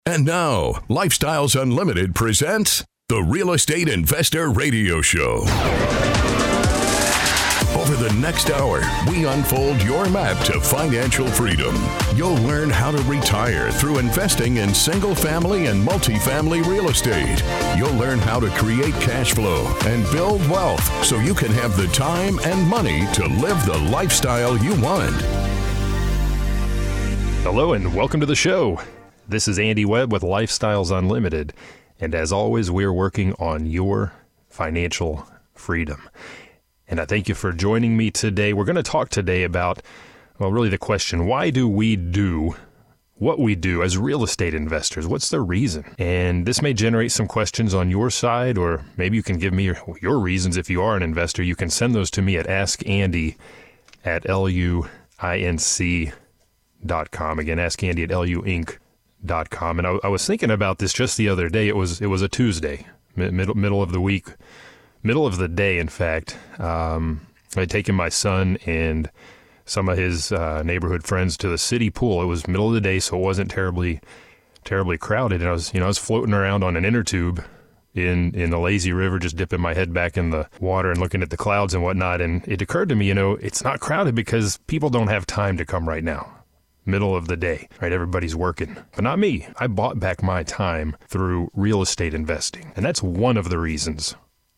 And now, Lifestyles Unlimited presents the Real Estate Investor Radio Show. Over the next hour, we unfold your map to financial freedom. You'll learn how to retire through investing in single-family and multifamily real estate. You'll learn how to create cash flow and build wealth so you can have the time and money to live the lifestyle you want. Hello and welcome to the show. This is Andy Webb with Lifestyles Unlimited, and as always, we're working on your financial freedom. And I thank you for joining me today. We're going to talk today about, really the question, why do we do what we do as real estate investors? What's the reason? And this may generate some questions on your side, or maybe you can give me your reasons if you are an investor. You can send those to me at askandy@luinc.com. Again, askandy@luinc.com. And I was thinking about this just the other day. It was a Tuesday, middle of the week. Middle of the day, in fact. I had taken my son and some of his neighborhood friends to the city pool. It was middle of the day, so it wasn't terribly crowded. And I was floating around on an inner tube in the lazy river, just dipping my head back in the water and looking at the clouds and whatnot. And it occurred to me, it's not crowded because people don't have time to come right now. Middle of the day, right? Everybody's working, but not me. I bought back my time through real estate investing. And that's one of the reasons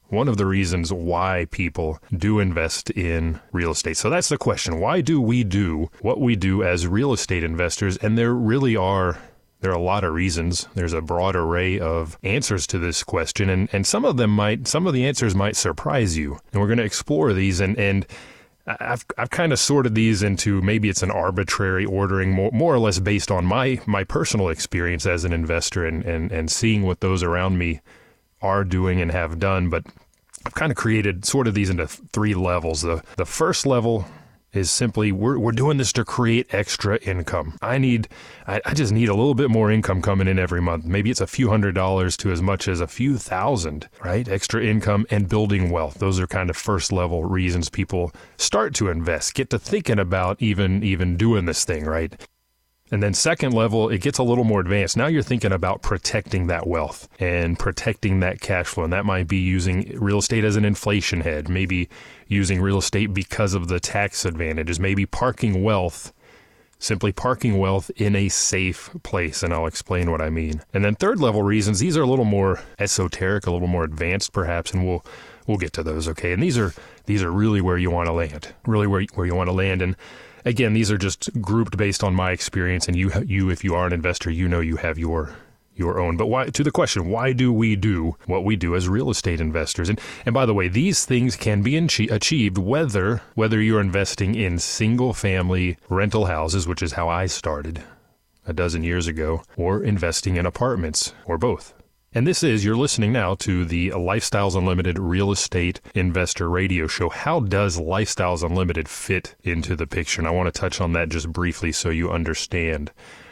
why people do invest in real estate. So that's the question. Why do we do what we do as real estate investors? And there are a lot of reasons. There's a broad array of answers to this question. And some of the answers might surprise you. And we're going to explore these and I've kind of sorted these into, maybe it's an arbitrary ordering, more or less based on my personal experience as an investor and seeing what those around me are doing and have done. But I've kind of created sort of these into three levels. The first level is simply we're doing this to create extra income. I just need a little bit more income coming in every month. Maybe it's a few $100s to as much as a few thousand, right? Extra income and building wealth. Those are kind of first level reasons people start to invest, get to thinking about even doing this thing, right? And then second level, it gets a little more advanced. Now you're thinking about protecting that wealth and protecting that cash flow. And that might be using real estate as an inflation hedge, maybe using real estate because of the tax advantages, maybe simply parking wealth in a safe place. And I'll explain what I mean. And then third level reasons, these are a little more esoteric, a little more advanced perhaps, and we'll get to those, okay? And these are really where you want to land, And again, these are just grouped based on my experience, and you, if you are an investor, you have your own. But why? To the question, why do we do what we do as real estate investors? And by the way, these things can be achieved whether you're investing in single-family rental houses, which is how I started a dozen years ago, or investing in apartments, or both. And you're listening now to the Lifestyles Unlimited Real Estate Investor Radio Show. How does Lifestyles Unlimited fit into the picture? And I want to touch on that just briefly so you understand.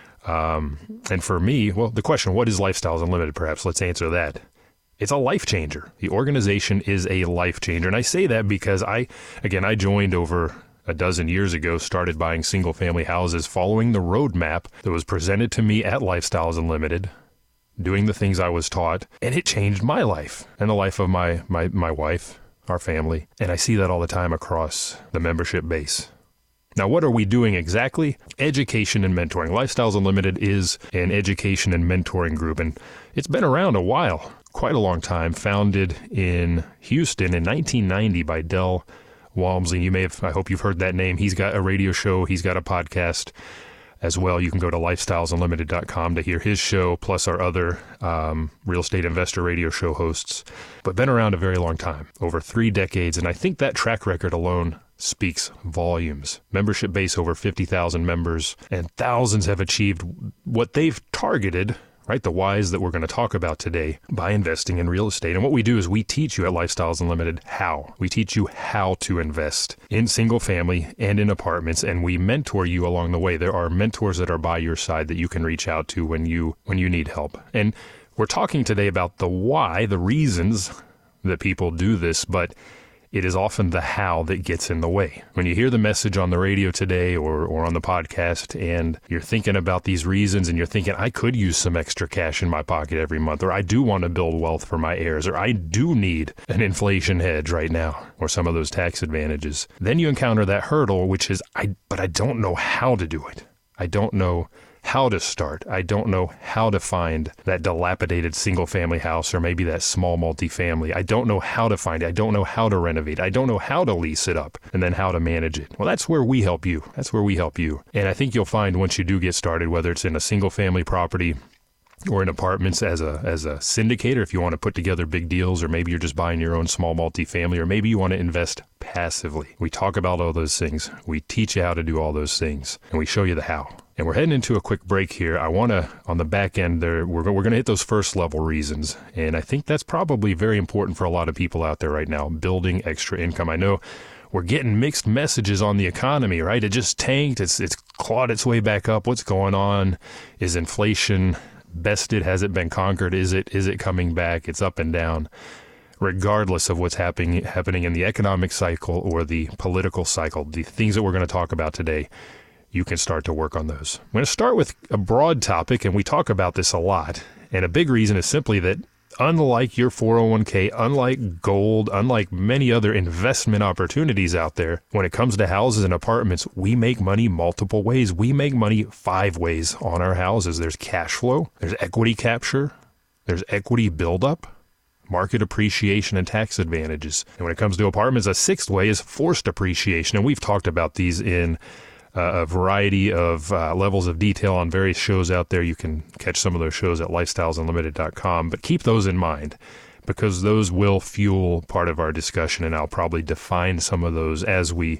And for me, the question, what is Lifestyles Unlimited? Perhaps let's answer that. It's a life changer. The organization is a life changer. And I say that because I joined over a dozen years ago, started buying single family houses following the roadmap that was presented to me at Lifestyles Unlimited, doing the things I was taught, and it changed my life and the life of my wife, our family. And I see that all the time across the membership base. Now, what are we doing exactly? Education and mentoring. Lifestyles Unlimited is an education and mentoring group, and it's been around a while, quite a long time, founded in Houston in 1990 by Del Walmsley. I hope you've heard that name. He's got a radio show. He's got a podcast as well. You can go to lifestylesunlimited.com to hear his show, plus our other real estate investor radio show hosts. But been around a very long time, over 3 decades, and I think that track record alone speaks volumes. Membership base over 50,000 members, and thousands have achieved what they've targeted, right? The whys that we're going to talk about today by investing in real estate. And what we do is we teach you at Lifestyles Unlimited how. We teach you how to invest in single family and in apartments, and we mentor you along the way. There are mentors that are by your side that you can reach out to when you need help. And we're talking today about the why, the reasons that people do this, but it is often the how that gets in the way. When you hear the message on the radio today or on the podcast and you're thinking about these reasons and you're thinking, I could use some extra cash in my pocket every month, or I do want to build wealth for my heirs, or I do need an inflation hedge right now, or some of those tax advantages, then you encounter that hurdle, which is, but I don't know how to do it. I don't know how to start. I don't know how to find that dilapidated single family house or maybe that small multifamily. I don't know how to find it. I don't know how to renovate. I don't know how to lease it up and then how to manage it. Well, that's where we help you. That's where we help you. And I think you'll find once you do get started, whether it's in a single family property or in apartments as a syndicator, if you want to put together big deals, or maybe you're just buying your own small multifamily, or maybe you want to invest passively. We talk about all those things. We teach you how to do all those things, and we show you the how. And we're heading into a quick break here. I want to, on the back end there, we're going to hit those first level reasons. And I think that's probably very important for a lot of people out there right now, building extra income. I know we're getting mixed messages on the economy, right? It just tanked. It's clawed its way back up. What's going on? Is inflation bested? Has it been conquered? Is it coming back? It's up and down. Regardless of what's happening in the economic cycle or the political cycle, the things that we're going to talk about today, you can start to work on those. I'm going to start with a broad topic, and we talk about this a lot. And a big reason is simply that unlike your 401k, unlike gold, unlike many other investment opportunities out there, when it comes to houses and apartments, we make money multiple ways. We make money 5 ways on our houses. There's cash flow, there's equity capture, there's equity buildup, market appreciation, and tax advantages. And when it comes to apartments, a 6th way is forced appreciation. And we've talked about these in a variety of levels of detail on various shows out there. You can catch some of those shows at lifestylesunlimited.com, but keep those in mind because those will fuel part of our discussion, and I'll probably define some of those as we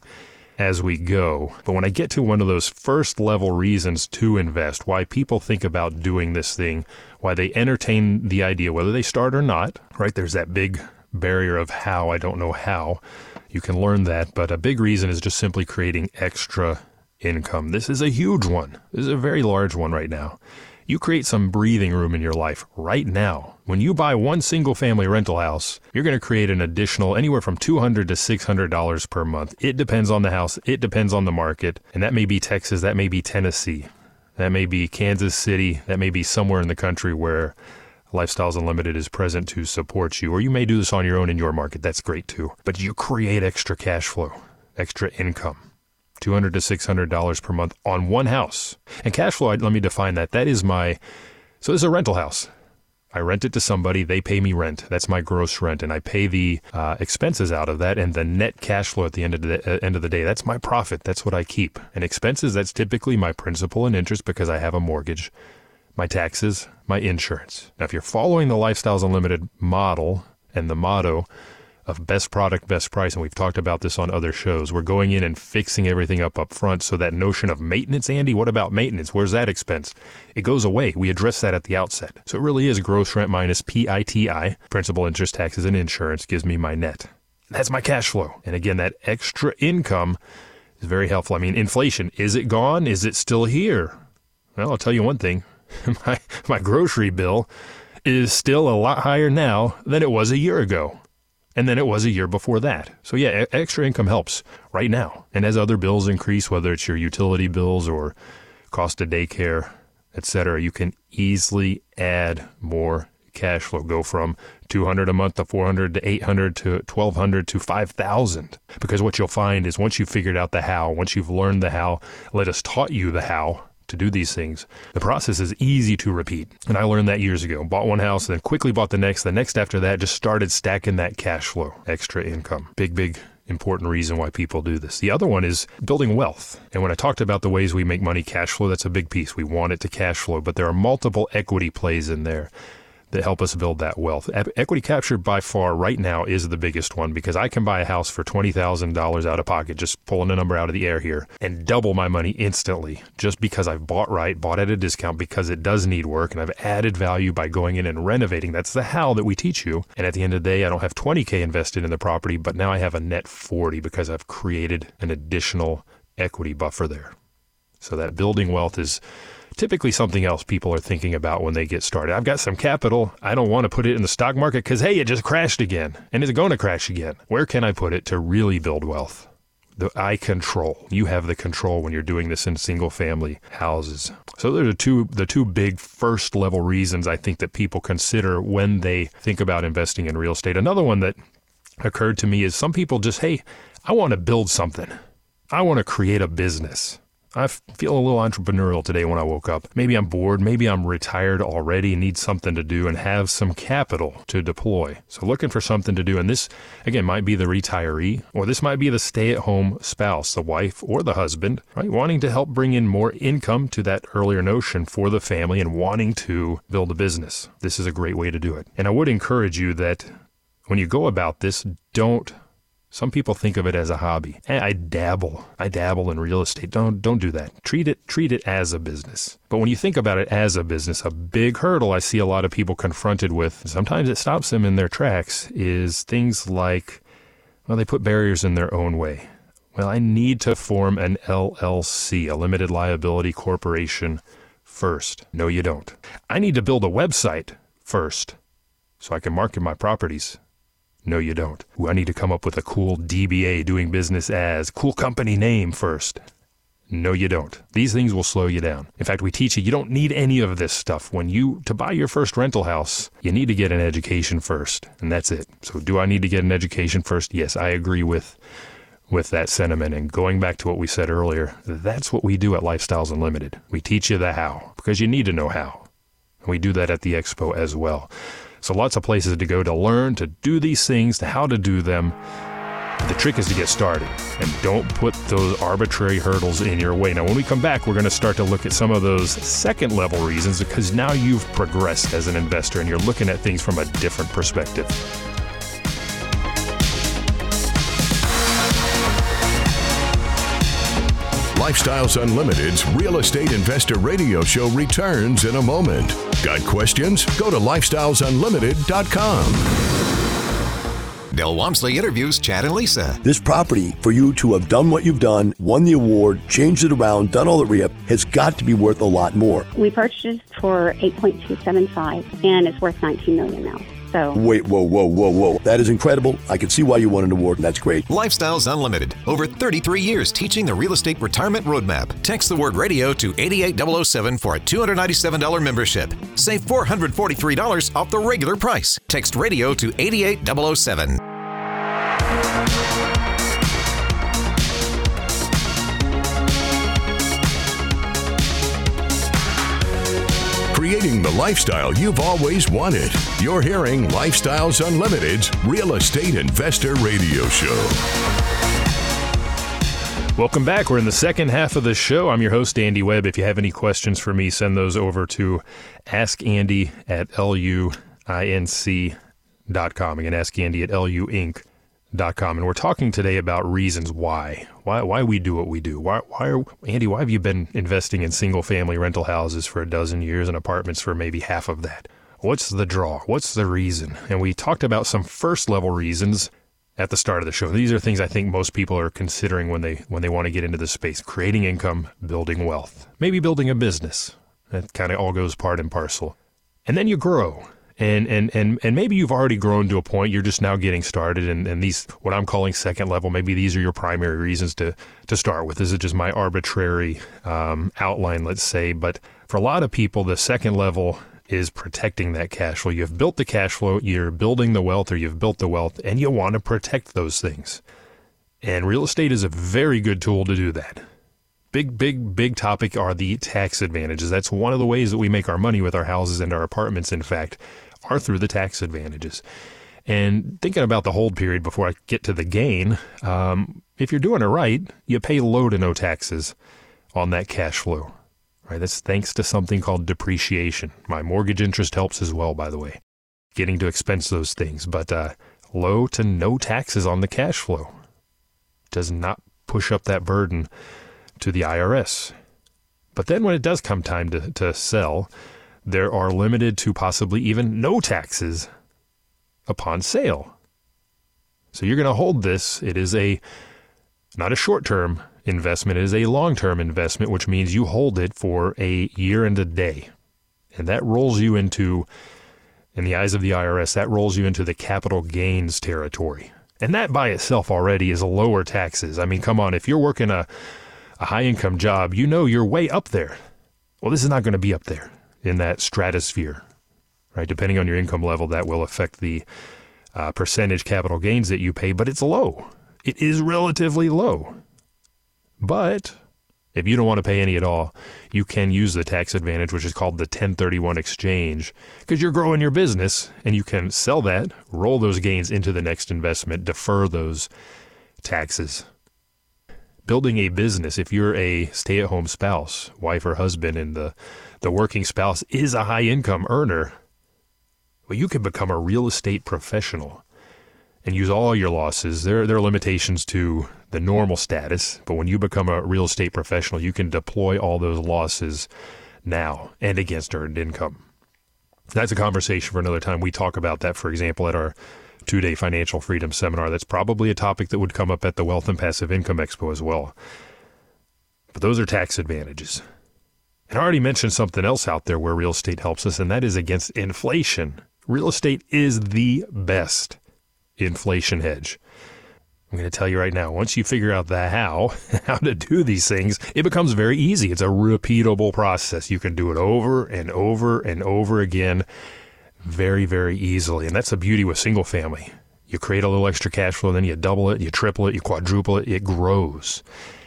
go. But when I get to one of those first level reasons to invest, why people think about doing this thing, why they entertain the idea, whether they start or not, right? There's that big barrier of how. I don't know how. You can learn that, but a big reason is just simply creating extra income. This is a huge one. This is a very large one right now. You create some breathing room in your life right now. When you buy one single family rental house, you're going to create an additional anywhere from $200 to $600 per month. It depends on the house. It depends on the market. And that may be Texas. That may be Tennessee. That may be Kansas City. That may be somewhere in the country where Lifestyles Unlimited is present to support you. Or you may do this on your own in your market. That's great too. But you create extra cash flow, extra income. $200 to $600 per month on one house. And cash flow, let me define that. So this is a rental house. I rent it to somebody. They pay me rent. That's my gross rent. And I pay the expenses out of that. And the net cash flow at the end of the day, that's my profit. That's what I keep. And expenses, that's typically my principal and interest because I have a mortgage, my taxes, my insurance. Now, if you're following the Lifestyles Unlimited model and the motto of best product, best price, and we've talked about this on other shows, we're going in and fixing everything up front. So that notion of maintenance, Andy, what about maintenance? Where's that expense? It goes away. We address that at the outset. So it really is gross rent minus PITI, principal, interest, taxes, and insurance, gives me my net. That's my cash flow. And again, that extra income is very helpful. I mean, inflation, is it gone? Is it still here? Well, I'll tell you one thing. My grocery bill is still a lot higher now than it was a year ago. And then it was a year before that. So yeah, extra income helps right now. And as other bills increase, whether it's your utility bills or cost of daycare, etc., you can easily add more cash flow. Go from $200 a month to $400 to $800 to $1,200 to $5,000. Because what you'll find is once you've figured out the how, once you've learned the how, let us taught you the how to do these things, the process is easy to repeat. And I learned that years ago. Bought one house, then quickly bought the next after that, just started stacking that cash flow, extra income. Big important reason why people do this. The other one is building wealth. And when I talked about the ways we make money, cash flow, that's a big piece. We want it to cash flow, but there are multiple equity plays in there that help us build that wealth. Equity capture by far right now is the biggest one because I can buy a house for $20,000 out of pocket, just pulling a number out of the air here, and double my money instantly just because I've bought right, bought at a discount because it does need work, and I've added value by going in and renovating. That's the how that we teach you. And at the end of the day, I don't have $20K invested in the property, but now I have a net $40 because I've created an additional equity buffer there. So that building wealth is typically something else people are thinking about when they get started. I've got some capital. I don't want to put it in the stock market because, hey, it just crashed again, and it's going to crash again. Where can I put it to really build wealth? I control. You have the control when you're doing this in single-family houses. So those are the two big first-level reasons I think that people consider when they think about investing in real estate. Another one that occurred to me is some people just, hey, I want to build something. I want to create a business. I feel a little entrepreneurial today when I woke up. Maybe I'm bored. Maybe I'm retired already and need something to do and have some capital to deploy. So looking for something to do. And this, again, might be the retiree, or this might be the stay-at-home spouse, the wife or the husband, right? Wanting to help bring in more income to that earlier notion for the family and wanting to build a business. This is a great way to do it. And I would encourage you that when you go about this, some people think of it as a hobby. Hey, I dabble in real estate. Don't do that. Treat it as a business. But when you think about it as a business, a big hurdle I see a lot of people confronted with, sometimes it stops them in their tracks, is things like, well, they put barriers in their own way. Well, I need to form an LLC, a limited liability corporation, first. No, you don't. I need to build a website first so I can market my properties. No, you don't. Ooh, I need to come up with a cool DBA, doing business as, cool company name first. No, you don't. These things will slow you down. In fact, we teach you don't need any of this stuff. To buy your first rental house, you need to get an education first, and that's it. So do I need to get an education first? Yes, I agree with that sentiment. And going back to what we said earlier, that's what we do at Lifestyles Unlimited. We teach you the how, because you need to know how. And we do that at the Expo as well. So lots of places to go to learn, to do these things, to how to do them. The trick is to get started and don't put those arbitrary hurdles in your way. Now, when we come back, we're going to start to look at some of those second level reasons, because now you've progressed as an investor and you're looking at things from a different perspective. Lifestyles Unlimited's Real Estate Investor Radio Show returns in a moment. Got questions? Go to lifestylesunlimited.com. Del Walmsley interviews Chad and Lisa. This property, for you to have done what you've done, won the award, changed it around, done all the rehab, has got to be worth a lot more. We purchased it for $8.275, and it's worth $19 million now. So. Wait, whoa. That is incredible. I can see why you won an award, and that's great. Lifestyles Unlimited. Over 33 years teaching the real estate retirement roadmap. Text the word radio to 88007 for a $297 membership. Save $443 off the regular price. Text radio to 88007. Creating the lifestyle you've always wanted. You're hearing Lifestyles Unlimited's Real Estate Investor Radio Show. Welcome back. We're in the second half of the show. I'm your host, Andy Webb. If you have any questions for me, send those over to askandy@luinc.com. Again, askandy@luinc.com. And we're talking today about reasons why we do what we do. Andy, why have you been investing in single-family rental houses for a dozen years and apartments for maybe half of that? What's the draw? What's the reason? And we talked about some first-level reasons at the start of the show. These are things I think most people are considering when they want to get into this space: creating income, building wealth, maybe building a business. That kind of all goes part and parcel. And then you grow. And maybe you've already grown to a point, you're just now getting started, and these, what I'm calling second level, maybe these are your primary reasons to start with. This is just my arbitrary outline, let's say. But for a lot of people, the second level is protecting that cash flow. You've built the cash flow, you're building the wealth, or you've built the wealth, and you want to protect those things. And real estate is a very good tool to do that. Big topic are the tax advantages. That's one of the ways that we make our money with our houses and our apartments, in fact, are through the tax advantages. And thinking about the hold period before I get to the gain, if you're doing it right, you pay low to no taxes on that cash flow. Right? That's thanks to something called depreciation. My mortgage interest helps as well, by the way, getting to expense those things. But low to no taxes on the cash flow does not push up that burden to the IRS. But then when it does come time to sell, there are limited to possibly even no taxes upon sale. So you're going to hold this. It is not a short term, investment is a long-term investment, which means you hold it for a year and a day. And that rolls you into, in the eyes of the IRS, that rolls you into the capital gains territory. And that by itself already is lower taxes. I mean, come on, if you're working a high-income job, you know you're way up there. Well, this is not going to be up there in that stratosphere, right? Depending on your income level, that will affect the percentage capital gains that you pay, but it's low. It is relatively low. But if you don't want to pay any at all, you can use the tax advantage, which is called the 1031 exchange, because you're growing your business and you can sell that, roll those gains into the next investment, defer those taxes. Building a business, if you're a stay-at-home spouse, wife or husband, and the working spouse is a high-income earner, well, you can become a real estate professional and use all your losses. There are limitations to the normal status, but when you become a real estate professional, you can deploy all those losses now and against earned income. That's a conversation for another time. We talk about that, for example, at our 2-day financial freedom seminar. That's probably a topic that would come up at the Wealth and Passive Income Expo as well. But those are tax advantages. And I already mentioned something else out there where real estate helps us, and that is against inflation. Real estate is the best inflation hedge. I'm going to tell you right now, once you figure out the how to do these things, it becomes very easy. It's a repeatable process. You can do it over and over and over again very, very easily. And that's the beauty with single family. You create a little extra cash flow, then you double it, you triple it, you quadruple it, it grows.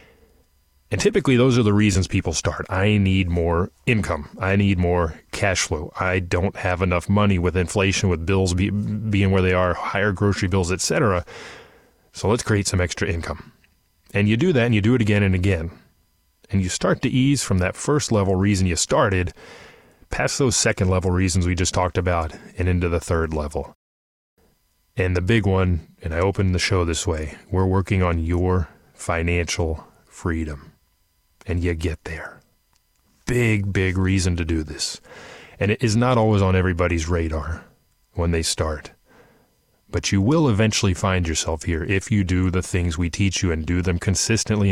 And typically those are the reasons people start. I need more income. I need more cash flow. I don't have enough money with inflation, with bills being where they are, higher grocery bills, etc. So let's create some extra income. And you do that and you do it again and again. And you start to ease from that first level reason you started past those second level reasons we just talked about and into the third level. And the big one, and I opened the show this way, we're working on your financial freedom. And you get there. Big, big reason to do this. And it is not always on everybody's radar when they start. But you will eventually find yourself here if you do the things we teach you and do them consistently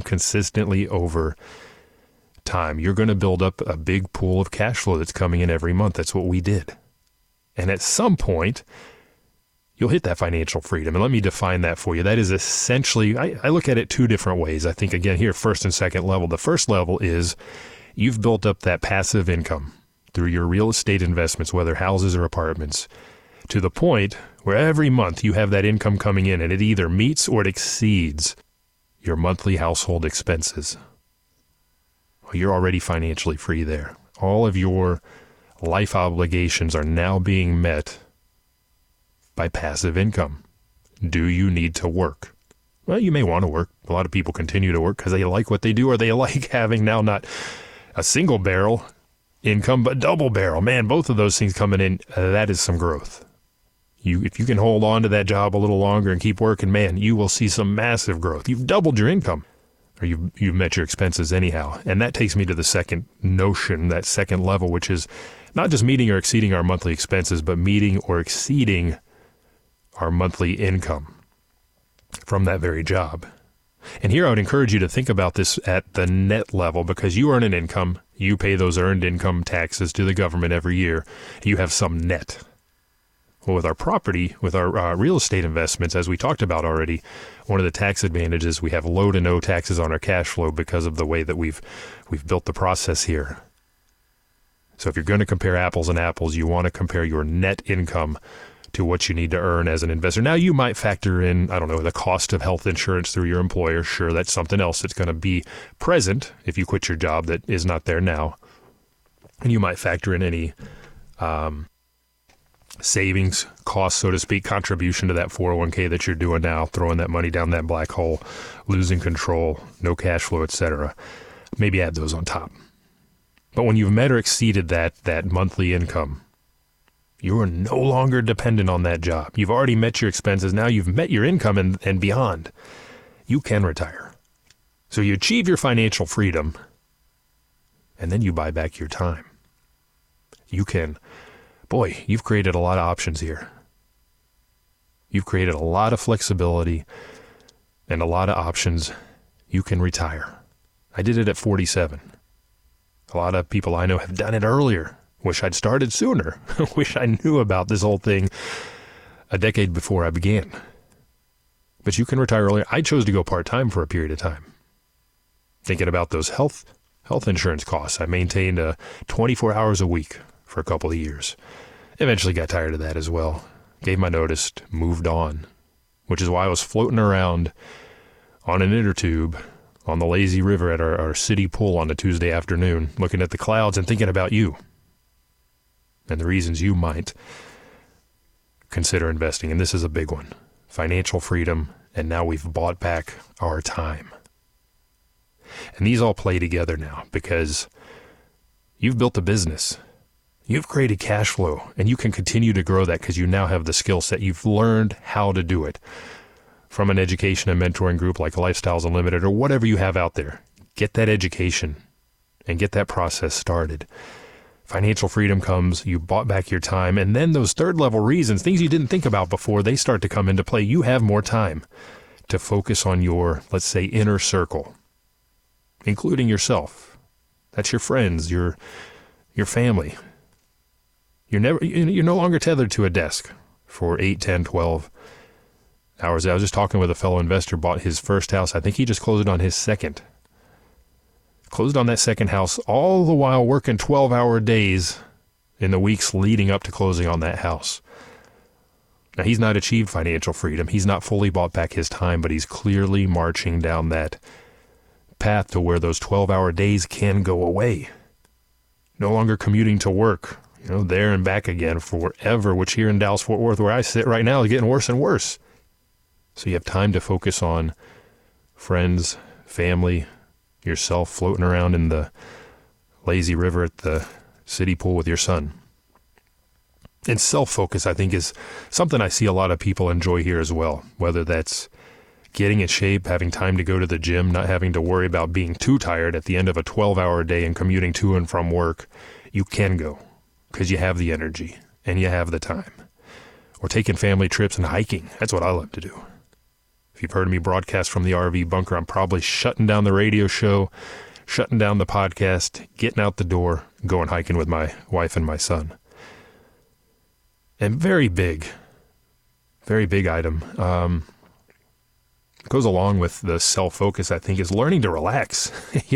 over time. You're going to build up a big pool of cash flow that's coming in every month. That's what we did. And at some point, you'll hit that financial freedom. And let me define that for you. That is essentially, I look at it two different ways. I think, again, here, first and second level. The first level is you've built up that passive income through your real estate investments, whether houses or apartments, to the point where every month you have that income coming in and it either meets or it exceeds your monthly household expenses. Well, you're already financially free there. All of your life obligations are now being met by passive income. Do you need to work? Well, you may want to work. A lot of people continue to work because they like what they do, or they like having now not a single barrel income, but double barrel. Man, both of those things coming in, that is some growth. If you can hold on to that job a little longer and keep working, man, you will see some massive growth. You've doubled your income, or you've met your expenses anyhow. And that takes me to the second notion, that second level, which is not just meeting or exceeding our monthly expenses, but meeting or exceeding our monthly income from that very job. And here I would encourage you to think about this at the net level, because you earn an income, you pay those earned income taxes to the government every year, you have some net. Well, with our property, with our real estate investments, as we talked about already, one of the tax advantages, we have low to no taxes on our cash flow because of the way that we've built the process here. So if you're going to compare apples and apples, you want to compare your net income to what you need to earn as an investor. Now, you might factor in, I don't know, the cost of health insurance through your employer. Sure, that's something else that's going to be present if you quit your job that is not there now. And you might factor in any savings cost, so to speak, contribution to that 401k that you're doing now, throwing that money down that black hole, losing control, no cash flow, etc. Maybe add those on top. But when you've met or exceeded that monthly income, you are no longer dependent on that job. You've already met your expenses. Now you've met your income and beyond. You can retire. So you achieve your financial freedom, and then you buy back your time. You can, boy, you've created a lot of options here. You've created a lot of flexibility and a lot of options you can retire. I did it at 47. A lot of people I know have done it earlier. Wish I'd started sooner. Wish I knew about this whole thing a decade before I began. But you can retire earlier. I chose to go part-time for a period of time. Thinking about those health insurance costs, I maintained 24 hours a week for a couple of years. Eventually got tired of that as well. Gave my notice, moved on, which is why I was floating around on an inner tube on the lazy river at our city pool on a Tuesday afternoon, looking at the clouds and thinking about you and the reasons you might consider investing. And this is a big one. Financial freedom, and now we've bought back our time. And these all play together now because you've built a business. You've created cash flow, and you can continue to grow that because you now have the skill set. You've learned how to do it from an education and mentoring group like Lifestyles Unlimited or whatever you have out there. Get that education and get that process started. Financial freedom comes, you bought back your time, and then those third level reasons, things you didn't think about before, they start to come into play. You have more time to focus on your, let's say, inner circle, including yourself. That's your friends, your family. You're no longer tethered to a desk for 8, 10, 12 hours. I was just talking with a fellow investor, bought his first house. I think he just closed on his second. Closed on that second house, all the while working 12-hour days in the weeks leading up to closing on that house. Now, he's not achieved financial freedom. He's not fully bought back his time, but he's clearly marching down that path to where those 12-hour days can go away. No longer commuting to work, there and back again forever, which here in Dallas-Fort Worth, where I sit right now, is getting worse and worse. So you have time to focus on friends, family, yourself, floating around in the lazy river at the city pool with your son. And self-focus, I think, is something I see a lot of people enjoy here as well, whether that's getting in shape, having time to go to the gym, not having to worry about being too tired at the end of a 12-hour day and commuting to and from work. You can go because you have the energy and you have the time. Or taking family trips and hiking. That's what I love to do. If you've heard me broadcast from the RV bunker, I'm probably shutting down the radio show, shutting down the podcast, getting out the door, going hiking with my wife and my son. And very big item, goes along with the self-focus, I think, is learning to relax.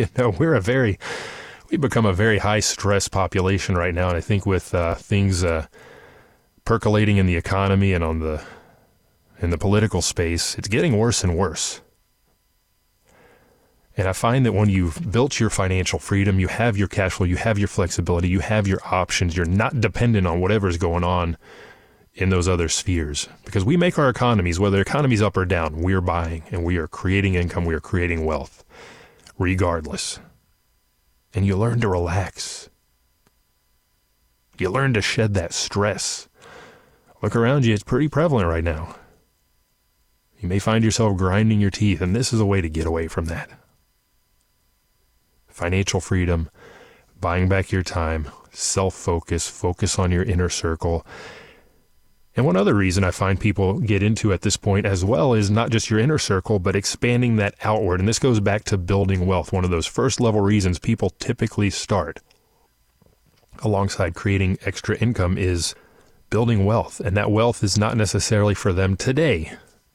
We've become a very high-stress population right now, and I think with things percolating in the economy and in the political space, it's getting worse and worse. And I find that when you've built your financial freedom, you have your cash flow, you have your flexibility, you have your options, you're not dependent on whatever's going on in those other spheres. Because we make our economies, whether the economy's up or down, we're buying and we are creating income, we are creating wealth, regardless. And you learn to relax. You learn to shed that stress. Look around you, it's pretty prevalent right now. You may find yourself grinding your teeth, and this is a way to get away from that. Financial freedom, buying back your time, self-focus, focus on your inner circle. And one other reason I find people get into at this point as well is not just your inner circle, but expanding that outward. And this goes back to building wealth. One of those first level reasons people typically start alongside creating extra income is building wealth. And that wealth is not necessarily for them today,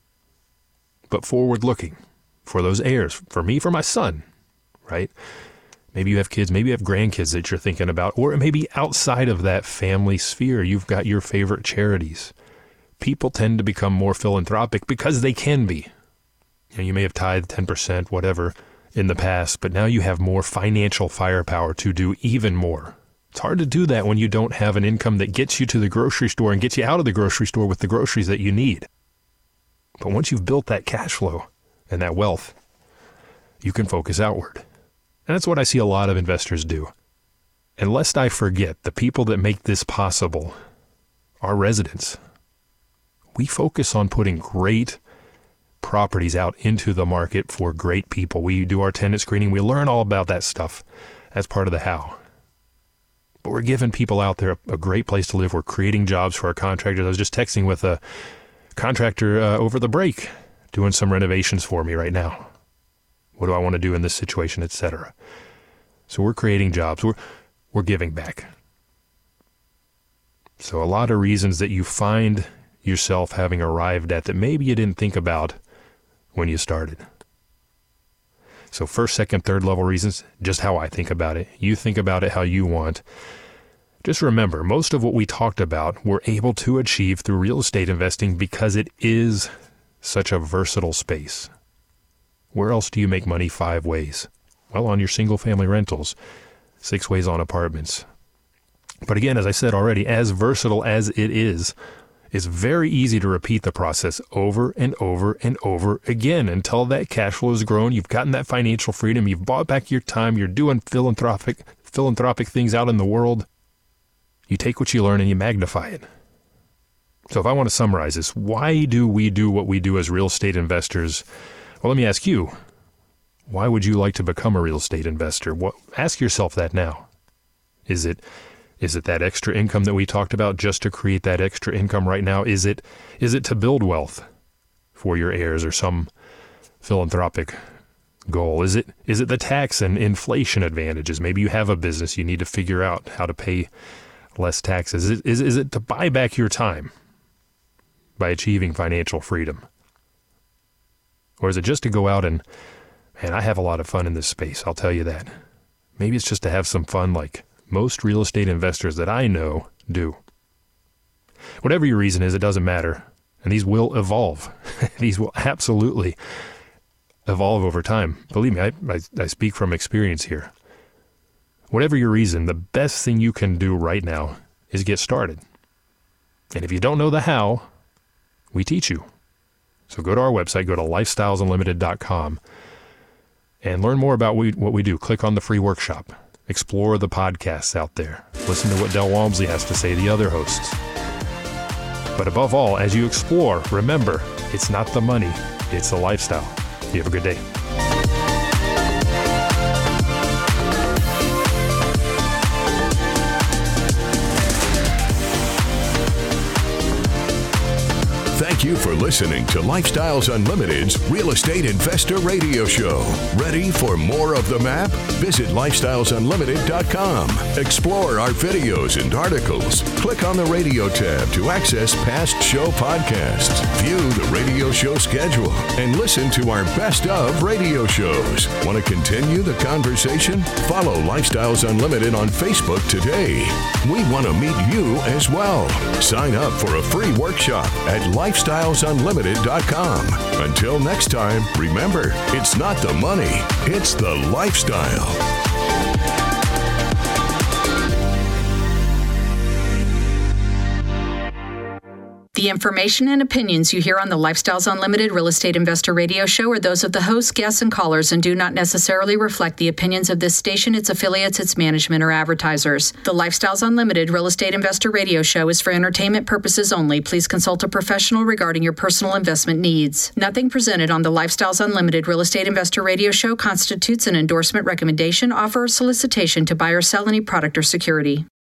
but forward-looking, for those heirs, for me, for my son, right? Maybe you have kids, maybe you have grandkids that you're thinking about, or maybe outside of that family sphere, you've got your favorite charities. People tend to become more philanthropic because they can be. You may have tithed 10%, whatever, in the past, but now you have more financial firepower to do even more. It's hard to do that when you don't have an income that gets you to the grocery store and gets you out of the grocery store with the groceries that you need. But once you've built that cash flow and that wealth, you can focus outward. And that's what I see a lot of investors do. And lest I forget, the people that make this possible are residents. We focus on putting great properties out into the market for great people. We do our tenant screening. We learn all about that stuff as part of the how. But we're giving people out there a great place to live. We're creating jobs for our contractors. I was just texting with a contractor over the break doing some renovations for me right now. What do I want to do in this situation, etc.? So we're creating jobs. We're giving back. So a lot of reasons that you find yourself having arrived at that maybe you didn't think about when you started. So first, second, third level reasons, just how I think about it. You think about it how you want. Just remember, most of what we talked about, we're able to achieve through real estate investing because it is such a versatile space. Where else do you make money 5 ways? Well, on your single-family rentals, 6 ways on apartments. But again, as I said already, as versatile as it is, it's very easy to repeat the process over and over and over again until that cash flow has grown, you've gotten that financial freedom, you've bought back your time, you're doing philanthropic things out in the world. You take what you learn and you magnify it. So if I want to summarize this, why do we do what we do as real estate investors? Well, let me ask you, why would you like to become a real estate investor? Ask yourself that now. Is it that extra income that we talked about, just to create that extra income right now? Is it to build wealth for your heirs or some philanthropic goal? Is it the tax and inflation advantages? Maybe you have a business, you need to figure out how to pay less taxes. Is it to buy back your time by achieving financial freedom? Or is it just to go out and, man, I have a lot of fun in this space, I'll tell you that. Maybe it's just to have some fun like most real estate investors that I know do. Whatever your reason is, it doesn't matter. And these will evolve. These will absolutely evolve over time. Believe me, I speak from experience here. Whatever your reason, the best thing you can do right now is get started. And if you don't know the how, we teach you. So go to our website, go to lifestylesunlimited.com and learn more about what we do. Click on the free workshop. Explore the podcasts out there. Listen to what Del Walmsley has to say, the other hosts. But above all, as you explore, remember, it's not the money, it's the lifestyle. You have a good day. Thank you for listening to Lifestyles Unlimited's Real Estate Investor Radio Show. Ready for more of the map? Visit lifestylesunlimited.com. Explore our videos and articles. Click on the radio tab to access past show podcasts. View the radio show schedule and listen to our best of radio shows. Want to continue the conversation? Follow Lifestyles Unlimited on Facebook today. We want to meet you as well. Sign up for a free workshop at lifestylesunlimited.com. Until next time, remember, it's not the money, it's the lifestyle. The information and opinions you hear on the Lifestyles Unlimited Real Estate Investor Radio Show are those of the hosts, guests, and callers and do not necessarily reflect the opinions of this station, its affiliates, its management, or advertisers. The Lifestyles Unlimited Real Estate Investor Radio Show is for entertainment purposes only. Please consult a professional regarding your personal investment needs. Nothing presented on the Lifestyles Unlimited Real Estate Investor Radio Show constitutes an endorsement, recommendation, offer, or solicitation to buy or sell any product or security.